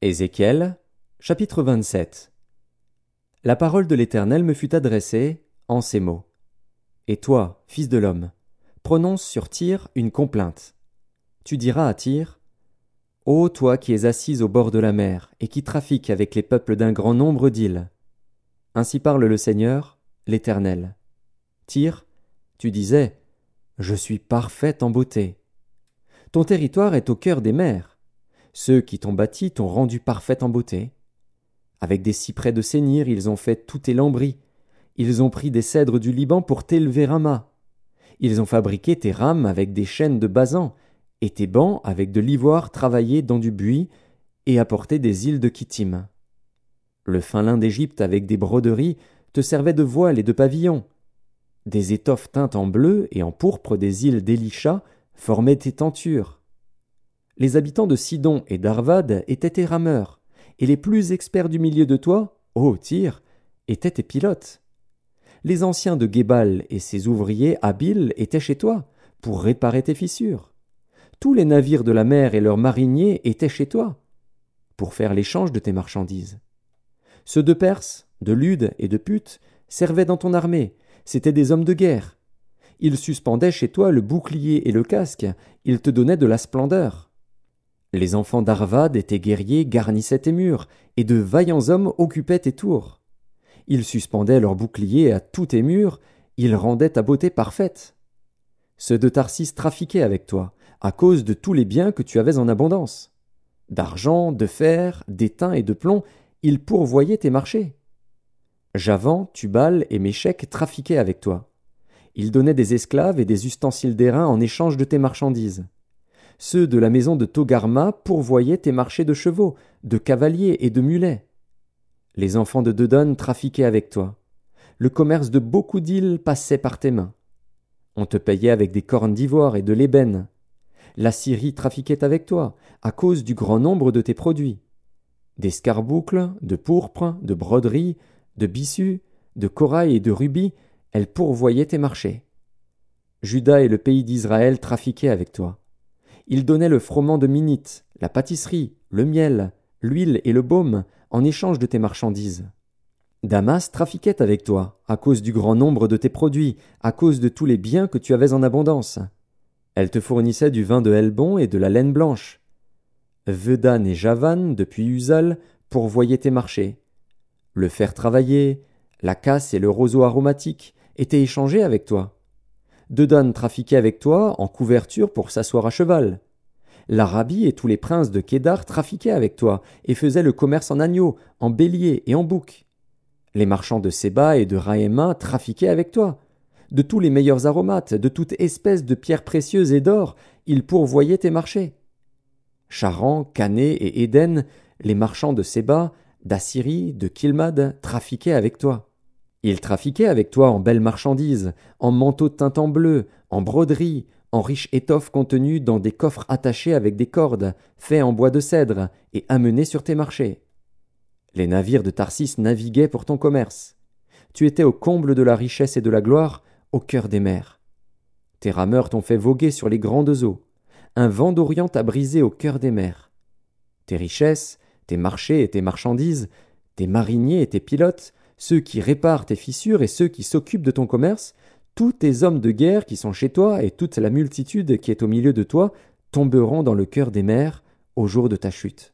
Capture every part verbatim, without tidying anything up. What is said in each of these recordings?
Ézéchiel, chapitre vingt-sept. La parole de l'Éternel me fut adressée en ces mots. Et toi, fils de l'homme, prononce sur Tyr une complainte. Tu diras à Tyr, Ô toi qui es assise au bord de la mer et qui trafiques avec les peuples d'un grand nombre d'îles. Ainsi parle le Seigneur, l'Éternel. Tyr, tu disais, Je suis parfaite en beauté. Ton territoire est au cœur des mers. Ceux qui t'ont bâti t'ont rendu parfaite en beauté. Avec des cyprès de Sénir, ils ont fait tous tes lambris. Ils ont pris des cèdres du Liban pour t'élever un mât. Ils ont fabriqué tes rames avec des chênes de Basan, et tes bancs avec de l'ivoire travaillé dans du buis, et apporté des îles de Kittim. Le fin lin d'Égypte avec des broderies te servait de voile et de pavillon. Des étoffes teintes en bleu et en pourpre des îles d'Élisha formaient tes tentures. Les habitants de Sidon et d'Arvad étaient tes rameurs, et les plus experts du milieu de toi, ô Tyr, étaient tes pilotes. Les anciens de Guébal et ses ouvriers habiles étaient chez toi, pour réparer tes fissures. Tous les navires de la mer et leurs mariniers étaient chez toi, pour faire l'échange de tes marchandises. Ceux de Perse, de Lude et de Put servaient dans ton armée, c'étaient des hommes de guerre. Ils suspendaient chez toi le bouclier et le casque, ils te donnaient de la splendeur. Les enfants d'Arvad et tes guerriers garnissaient tes murs, et de vaillants hommes occupaient tes tours. Ils suspendaient leurs boucliers à tous tes murs, ils rendaient ta beauté parfaite. Ceux de Tarsis trafiquaient avec toi, à cause de tous les biens que tu avais en abondance. D'argent, de fer, d'étain et de plomb, ils pourvoyaient tes marchés. Javan, Tubal et Méchec trafiquaient avec toi. Ils donnaient des esclaves et des ustensiles d'airain en échange de tes marchandises. Ceux de la maison de Togarma pourvoyaient tes marchés de chevaux, de cavaliers et de mulets. Les enfants de Dedon trafiquaient avec toi. Le commerce de beaucoup d'îles passait par tes mains. On te payait avec des cornes d'ivoire et de l'ébène. La Syrie trafiquait avec toi, à cause du grand nombre de tes produits. D'escarboucles, de pourpre, de broderies, de bissus, de corail et de rubis, elle pourvoyait tes marchés. Juda et le pays d'Israël trafiquaient avec toi. Ils donnaient le froment de Minite, la pâtisserie, le miel, l'huile et le baume en échange de tes marchandises. Damas trafiquait avec toi, à cause du grand nombre de tes produits, à cause de tous les biens que tu avais en abondance. Elle te fournissait du vin de Helbon et de la laine blanche. Vedan et Javan, depuis Uzal, pourvoyaient tes marchés. Le fer travaillé, la casse et le roseau aromatique étaient échangés avec toi. Dedan trafiquait avec toi en couverture pour s'asseoir à cheval. L'Arabie et tous les princes de Kédar trafiquaient avec toi et faisaient le commerce en agneaux, en béliers et en boucs. Les marchands de Séba et de Raïma trafiquaient avec toi. De tous les meilleurs aromates, de toute espèce de pierres précieuses et d'or, ils pourvoyaient tes marchés. Charan, Cané et Éden, les marchands de Séba, d'Assyrie, de Kilmad, trafiquaient avec toi. Ils trafiquaient avec toi en belles marchandises, en manteaux teints en bleu, en broderies, en riches étoffes contenues dans des coffres attachés avec des cordes, faits en bois de cèdre et amenés sur tes marchés. Les navires de Tarsis naviguaient pour ton commerce. Tu étais au comble de la richesse et de la gloire, au cœur des mers. Tes rameurs t'ont fait voguer sur les grandes eaux. Un vent d'Orient t'a brisé au cœur des mers. Tes richesses, tes marchés et tes marchandises, tes mariniers et tes pilotes, ceux qui réparent tes fissures et ceux qui s'occupent de ton commerce, tous tes hommes de guerre qui sont chez toi et toute la multitude qui est au milieu de toi tomberont dans le cœur des mers au jour de ta chute.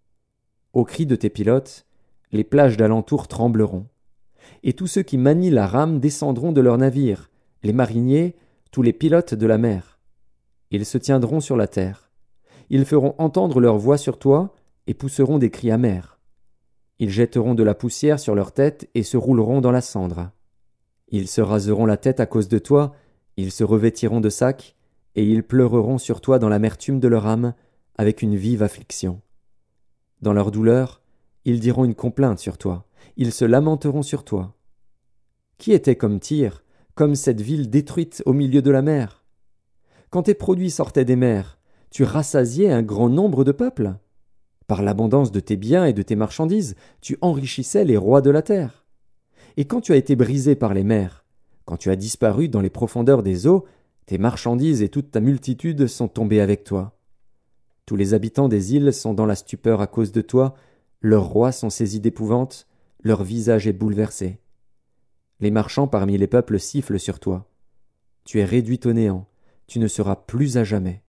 Au cri de tes pilotes, les plages d'alentour trembleront. Et tous ceux qui manient la rame descendront de leurs navires, les mariniers, tous les pilotes de la mer. Ils se tiendront sur la terre. Ils feront entendre leur voix sur toi et pousseront des cris amers. Ils jetteront de la poussière sur leur tête et se rouleront dans la cendre. Ils se raseront la tête à cause de toi, ils se revêtiront de sacs, et ils pleureront sur toi dans l'amertume de leur âme, avec une vive affliction. Dans leur douleur, ils diront une complainte sur toi, ils se lamenteront sur toi. Qui était comme Tyr, comme cette ville détruite au milieu de la mer? Quand tes produits sortaient des mers, tu rassasiais un grand nombre de peuples. Par l'abondance de tes biens et de tes marchandises, tu enrichissais les rois de la terre. Et quand tu as été brisé par les mers, quand tu as disparu dans les profondeurs des eaux, tes marchandises et toute ta multitude sont tombées avec toi. Tous les habitants des îles sont dans la stupeur à cause de toi, leurs rois sont saisis d'épouvante, leur visage est bouleversé. Les marchands parmi les peuples sifflent sur toi. Tu es réduit au néant, tu ne seras plus à jamais.